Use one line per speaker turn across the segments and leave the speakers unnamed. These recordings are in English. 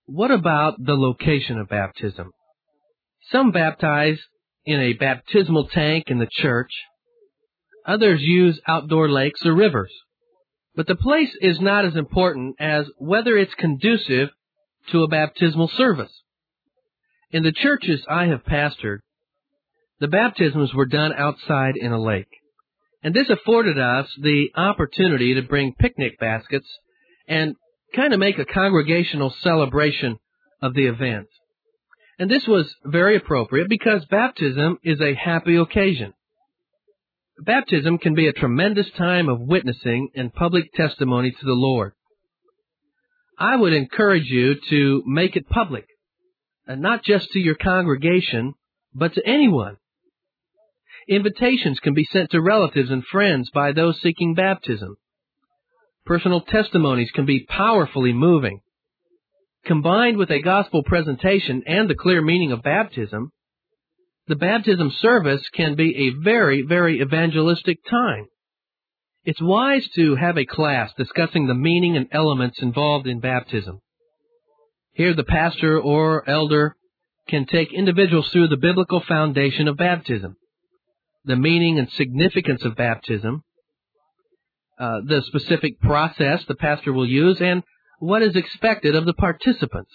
What about the location of baptism? Some baptize in a baptismal tank in the church. Others use outdoor lakes or rivers. But the place is not as important as whether it's conducive to a baptismal service. In the churches I have pastored, the baptisms were done outside in a lake. And this afforded us the opportunity to bring picnic baskets and kind of make a congregational celebration of the event. And this was very appropriate because baptism is a happy occasion. Baptism can be a tremendous time of witnessing and public testimony to the Lord. I would encourage you to make it public, and not just to your congregation, but to anyone. Invitations can be sent to relatives and friends by those seeking baptism. Personal testimonies can be powerfully moving. Combined with a gospel presentation and the clear meaning of baptism, the baptism service can be a very, very evangelistic time. It's wise to have a class discussing the meaning and elements involved in baptism. Here the pastor or elder can take individuals through the biblical foundation of baptism, the meaning and significance of baptism, the specific process the pastor will use, and what is expected of the participants.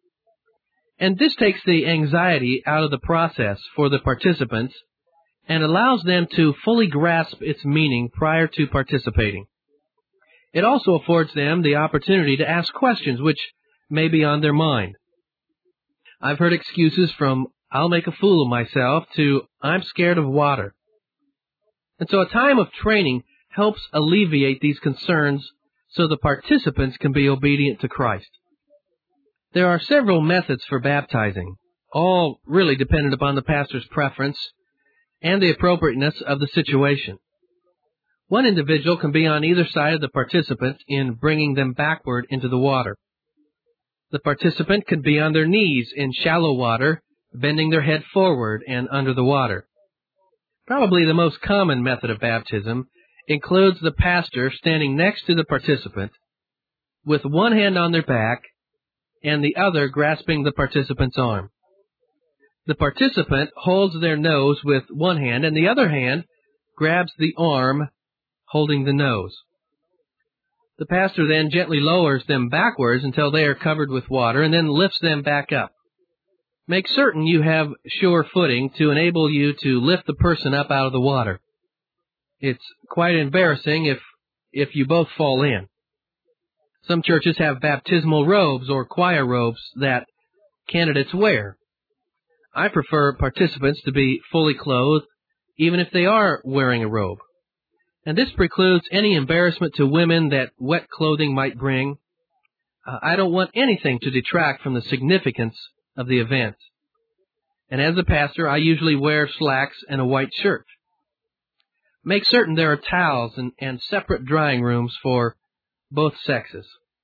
And this takes the anxiety out of the process for the participants and allows them to fully grasp its meaning prior to participating. It also affords them the opportunity to ask questions which may be on their mind. I've heard excuses from, "I'll make a fool of myself," to, "I'm scared of water." And so a time of training helps alleviate these concerns so the participants can be obedient to Christ. There are several methods for baptizing, all really dependent upon the pastor's preference and the appropriateness of the situation. One individual can be on either side of the participant in bringing them backward into the water. The participant can be on their knees in shallow water, bending their head forward and under the water. Probably the most common method of baptism includes the pastor standing next to the participant with one hand on their back and the other grasping the participant's arm. The participant holds their nose with one hand and the other hand grabs the arm holding the nose. The pastor then gently lowers them backwards until they are covered with water and then lifts them back up. Make certain you have sure footing to enable you to lift the person up out of the water. It's quite embarrassing if you both fall in. Some churches have baptismal robes or choir robes that candidates wear. I prefer participants to be fully clothed, even if they are wearing a robe. And this precludes any embarrassment to women that wet clothing might bring. I don't want anything to detract from the significance of the event. And as a pastor, I usually wear slacks and a white shirt. Make certain there are towels and separate drying rooms for both sexes.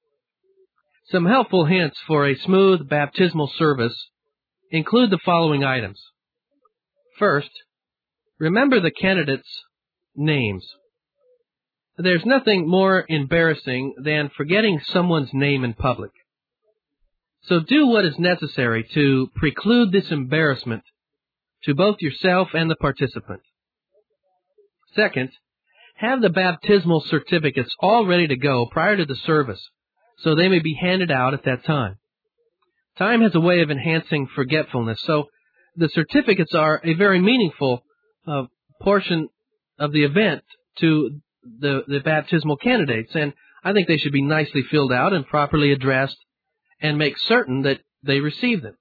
Some helpful hints for a smooth baptismal service include the following items. First, remember the candidates' names. There's nothing more embarrassing than forgetting someone's name in public. So do what is necessary to preclude this embarrassment to both yourself and the participant. Second, have the baptismal certificates all ready to go prior to the service, so they may be handed out at that time. Time has a way of enhancing forgetfulness, so the certificates are a very meaningful portion of the event to the baptismal candidates, and I think they should be nicely filled out and properly addressed, and make certain that they receive them.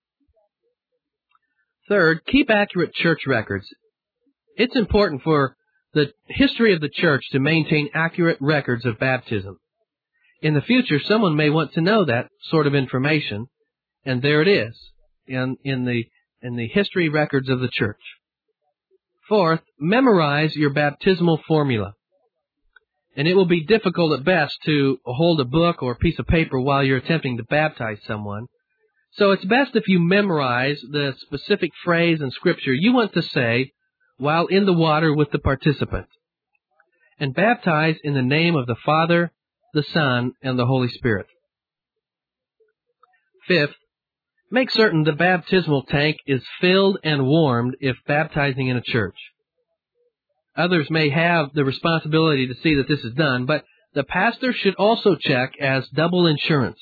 Third, keep accurate church records. It's important for the history of the church to maintain accurate records of baptism. In the future, someone may want to know that sort of information, and there it is in the history records of the church. Fourth, memorize your baptismal formula. And it will be difficult at best to hold a book or a piece of paper while you're attempting to baptize someone. So it's best if you memorize the specific phrase and scripture you want to say while in the water with the participant. And baptize in the name of the Father, the Son, and the Holy Spirit. Fifth, make certain the baptismal tank is filled and warmed if baptizing in a church. Others may have the responsibility to see that this is done, but the pastor should also check as double insurance.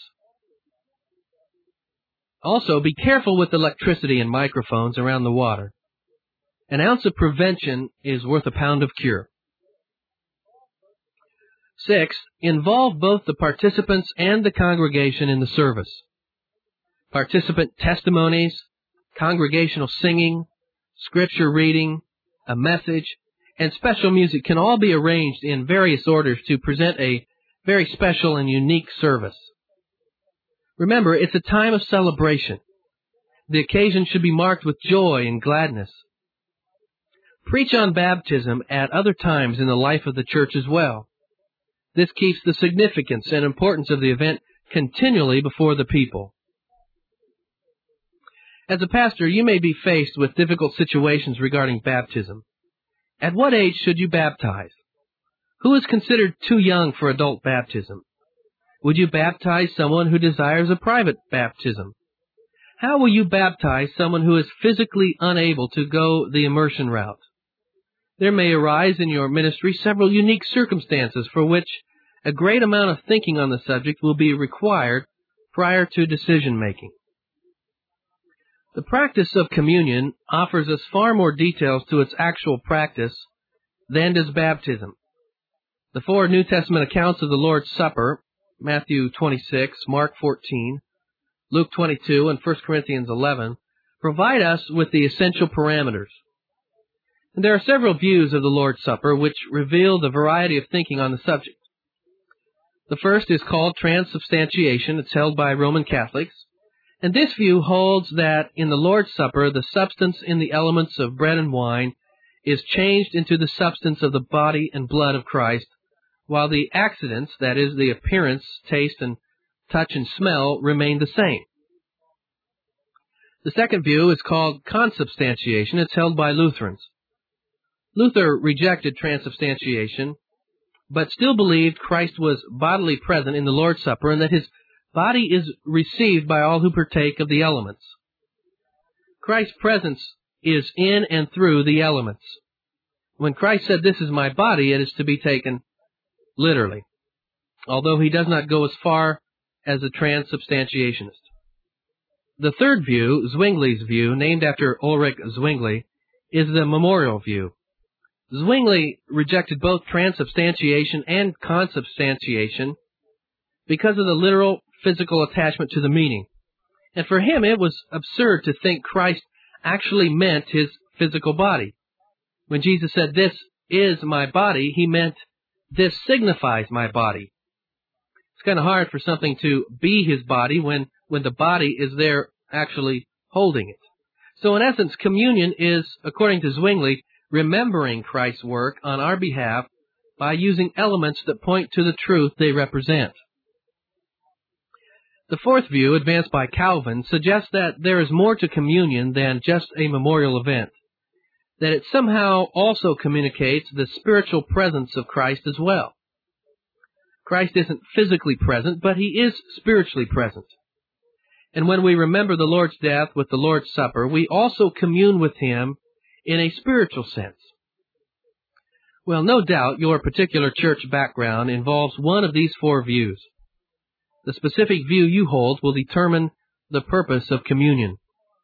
Also, be careful with electricity and microphones around the water. An ounce of prevention is worth a pound of cure. Sixth, involve both the participants and the congregation in the service. Participant testimonies, congregational singing, scripture reading, a message, and special music can all be arranged in various orders to present a very special and unique service. Remember, it's a time of celebration. The occasion should be marked with joy and gladness. Preach on baptism at other times in the life of the church as well. This keeps the significance and importance of the event continually before the people. As a pastor, you may be faced with difficult situations regarding baptism. At what age should you baptize? Who is considered too young for adult baptism? Would you baptize someone who desires a private baptism? How will you baptize someone who is physically unable to go the immersion route? There may arise in your ministry several unique circumstances for which a great amount of thinking on the subject will be required prior to decision making. The practice of communion offers us far more details to its actual practice than does baptism. The four New Testament accounts of the Lord's Supper, Matthew 26, Mark 14, Luke 22, and 1 Corinthians 11, provide us with the essential parameters. And there are several views of the Lord's Supper which reveal the variety of thinking on the subject. The first is called transubstantiation. It's held by Roman Catholics. And this view holds that in the Lord's Supper, the substance in the elements of bread and wine is changed into the substance of the body and blood of Christ, while the accidents, that is, the appearance, taste, and touch and smell, remain the same. The second view is called consubstantiation. It's held by Lutherans. Luther rejected transubstantiation, but still believed Christ was bodily present in the Lord's Supper and that his body is received by all who partake of the elements. Christ's presence is in and through the elements. When Christ said, "This is my body," it is to be taken literally, although he does not go as far as a transubstantiationist. The third view, Zwingli's view, named after Ulrich Zwingli, is the memorial view. Zwingli rejected both transubstantiation and consubstantiation because of the literal physical attachment to the meaning. And for him, it was absurd to think Christ actually meant his physical body. When Jesus said, "This is my body," he meant, "This signifies my body." It's kind of hard for something to be his body when the body is there actually holding it. So in essence, communion is, according to Zwingli, remembering Christ's work on our behalf by using elements that point to the truth they represent. The fourth view, advanced by Calvin, suggests that there is more to communion than just a memorial event, that it somehow also communicates the spiritual presence of Christ as well. Christ isn't physically present, but he is spiritually present. And when we remember the Lord's death with the Lord's Supper, we also commune with him in a spiritual sense. Well, no doubt your particular church background involves one of these four views. The specific view you hold will determine the purpose of communion.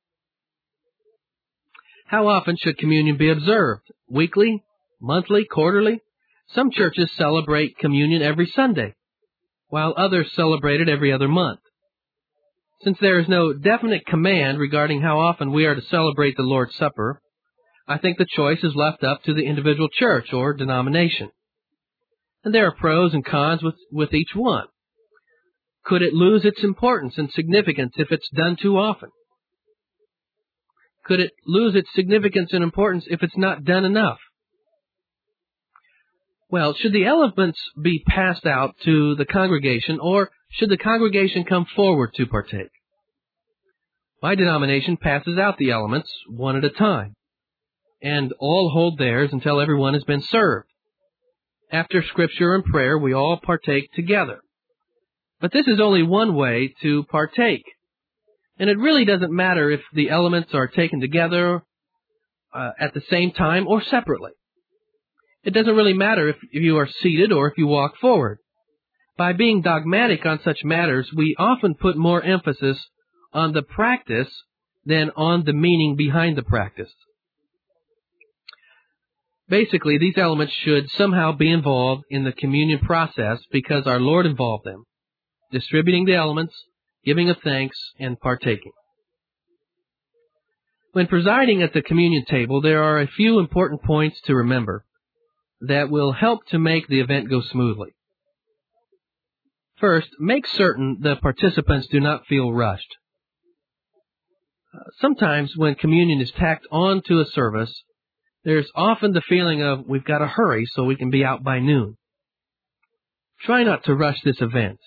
How often should communion be observed? Weekly? Monthly? Quarterly? Some churches celebrate communion every Sunday, while others celebrate it every other month. Since there is no definite command regarding how often we are to celebrate the Lord's Supper, I think the choice is left up to the individual church or denomination. And there are pros and cons with each one. Could it lose its importance and significance if it's done too often? Could it lose its significance and importance if it's not done enough? Well, should the elements be passed out to the congregation, or should the congregation come forward to partake? My denomination passes out the elements one at a time, and all hold theirs until everyone has been served. After Scripture and prayer, we all partake together. But this is only one way to partake. And it really doesn't matter if the elements are taken together at the same time or separately. It doesn't really matter if you are seated or if you walk forward. By being dogmatic on such matters, we often put more emphasis on the practice than on the meaning behind the practice. Basically, these elements should somehow be involved in the communion process because our Lord involved them, distributing the elements, giving of thanks, and partaking. When presiding at the communion table, there are a few important points to remember that will help to make the event go smoothly. First, make certain the participants do not feel rushed. Sometimes when communion is tacked on to a service, there's often the feeling of we've got to hurry so we can be out by noon. Try not to rush this event.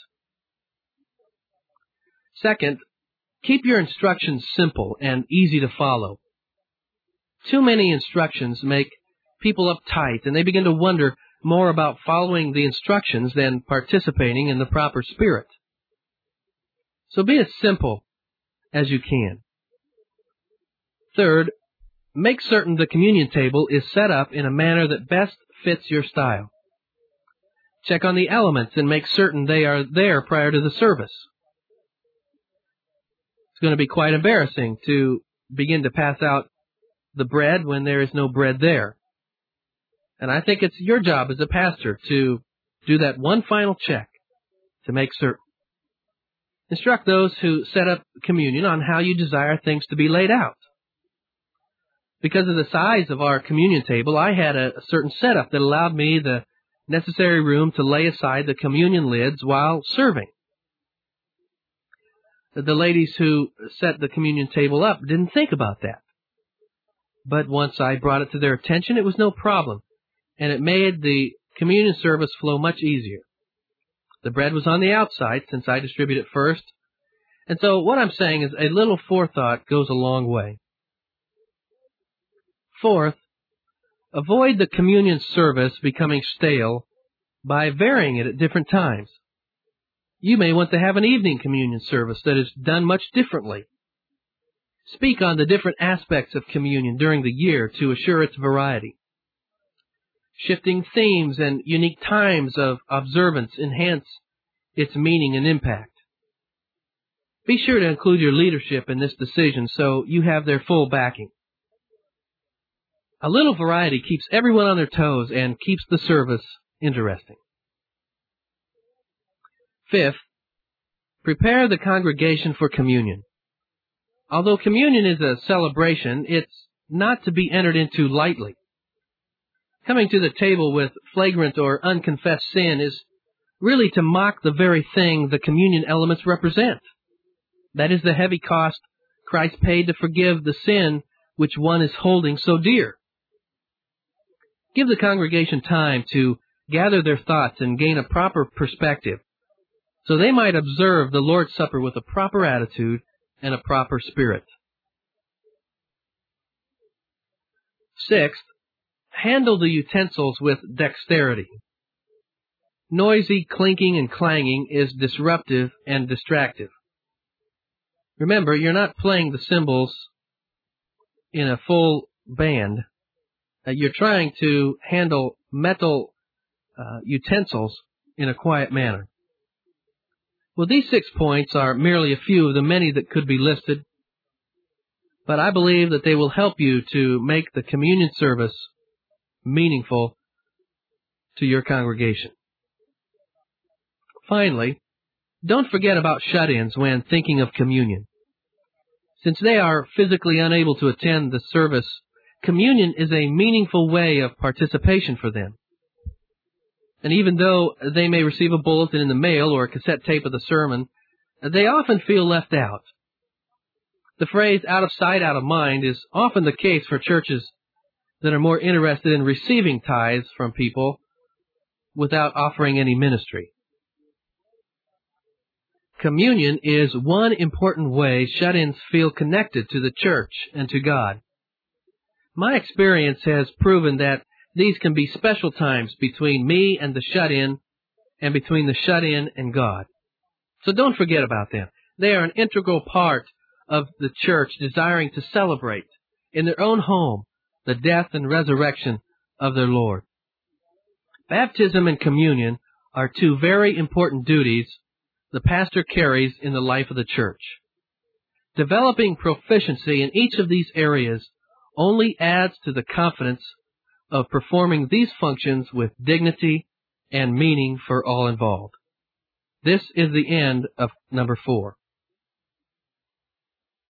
Second, keep your instructions simple and easy to follow. Too many instructions make people uptight, and they begin to wonder more about following the instructions than participating in the proper spirit. So be as simple as you can. Third, make certain the communion table is set up in a manner that best fits your style. Check on the elements and make certain they are there prior to the service. It's going to be quite embarrassing to begin to pass out the bread when there is no bread there. And I think it's your job as a pastor to do that one final check to make certain. Instruct those who set up communion on how you desire things to be laid out. Because of the size of our communion table, I had a certain setup that allowed me the necessary room to lay aside the communion lids while serving. The ladies who set the communion table up didn't think about that. But once I brought it to their attention, it was no problem, and it made the communion service flow much easier. The bread was on the outside since I distributed it first, and so what I'm saying is a little forethought goes a long way. Fourth, avoid the communion service becoming stale by varying it at different times. You may want to have an evening communion service that is done much differently. Speak on the different aspects of communion during the year to assure its variety. Shifting themes and unique times of observance enhance its meaning and impact. Be sure to include your leadership in this decision so you have their full backing. A little variety keeps everyone on their toes and keeps the service interesting. Fifth, prepare the congregation for communion. Although communion is a celebration, it's not to be entered into lightly. Coming to the table with flagrant or unconfessed sin is really to mock the very thing the communion elements represent. That is the heavy cost Christ paid to forgive the sin which one is holding so dear. Give the congregation time to gather their thoughts and gain a proper perspective, so they might observe the Lord's Supper with a proper attitude and a proper spirit. Sixth, handle the utensils with dexterity. Noisy clinking and clanging is disruptive and distractive. Remember, you're not playing the cymbals in a full band. You're trying to handle metal utensils in a quiet manner. Well, these 6 points are merely a few of the many that could be listed, but I believe that they will help you to make the communion service meaningful to your congregation. Finally, don't forget about shut-ins when thinking of communion. Since they are physically unable to attend the service, communion is a meaningful way of participation for them. And even though they may receive a bulletin in the mail or a cassette tape of the sermon, they often feel left out. The phrase out of sight, out of mind is often the case for churches that are more interested in receiving tithes from people without offering any ministry. Communion is one important way shut-ins feel connected to the church and to God. My experience has proven that these can be special times between me and the shut-in and between the shut-in and God. So don't forget about them. They are an integral part of the church desiring to celebrate in their own home the death and resurrection of their Lord. Baptism and communion are two very important duties the pastor carries in the life of the church. Developing proficiency in each of these areas only adds to the confidence of performing these functions with dignity and meaning for all involved. This is the end of number 4.